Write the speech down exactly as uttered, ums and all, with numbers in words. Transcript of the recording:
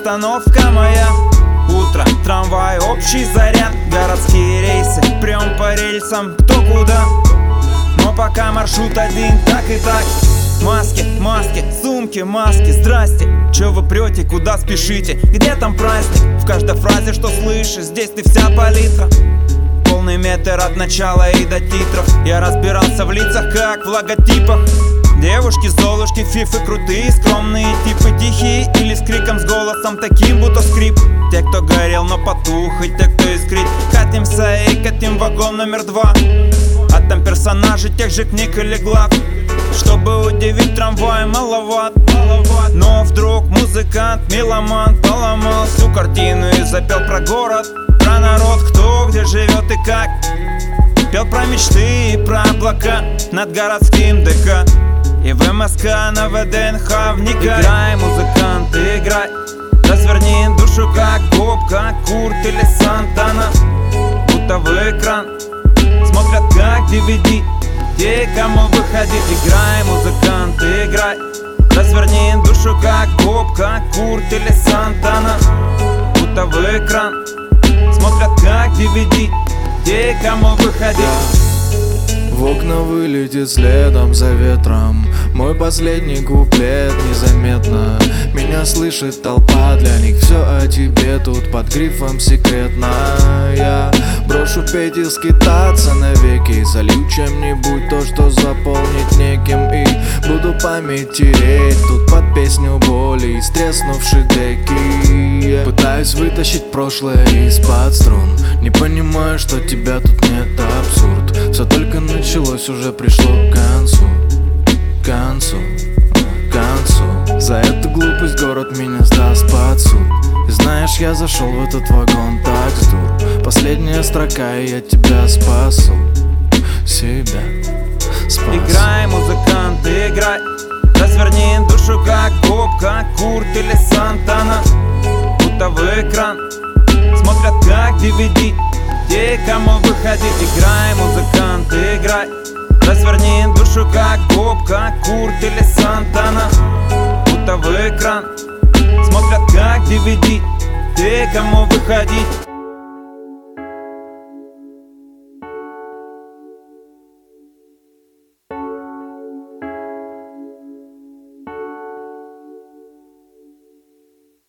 остановка моя. Утро, трамвай, общий заряд, городские рейсы, прям по рельсам, кто куда. Но пока маршрут один, так и так. Маски, маски, сумки, маски, здрасте. Чё вы прете, куда спешите? Где там праздник? В каждой фразе, что слышишь, здесь ты вся палитра. Полный метр от начала и до титров. Я разбирался в лицах, как в логотипах. Девушки, золушки, фифы, крутые, скромные типы. Тихие или с криком, с голосом таким, будто скрип. Те, кто горел, но потух, и те, кто искрит. Катимся и катим вагон номер два. А там персонажи тех же книг или глав. Чтобы удивить, трамвай маловат. Но вдруг музыкант, меломан поломал всю картину и запел про город, про народ, кто где живет и как. Пел про мечты и про облака над городским ДК. И в МСК на ВДНХ вникай. Играй, музыкант, играй. Разверни душу, как Боб, как Курт или Сантана. Будто в экран смотрят, как ди ви ди. Те, кому выходить. Играй, музыкант, играй. Разверни душу, как Боб, как Курт или Сантана. Будто в экран смотрят, как ди ви ди. Те, кому выходить. В окна вылетит следом за ветром мой последний куплет незаметно. Меня слышит толпа, для них все о тебе тут под грифом секретно. Я брошу петь и скитаться навеки, залью чем-нибудь то, что заполнить неким. И буду память тереть тут под песню боли и стреснувшие деки. Пытаюсь вытащить прошлое из-под струн, не понимаю, что тебя тут нет, абсурд. Все только началось, уже пришло к концу, к концу, к концу. За эту глупость город меня сдаст под суд. И знаешь, я зашел в этот вагон так сдур. Последняя строка, и я тебя спасу, себя спасу. Играй, музыкант, играй. Разверни душу, как Боб, как Курт или Сантана. Будто в экран смотрят, как ди ви ди. Те, кому выходить. Играй, музыкант, играй. Разверни душу, как Боб, как Курт или Сантана. Будто в экран смотрят, как ди ви ди. Те, кому выходить.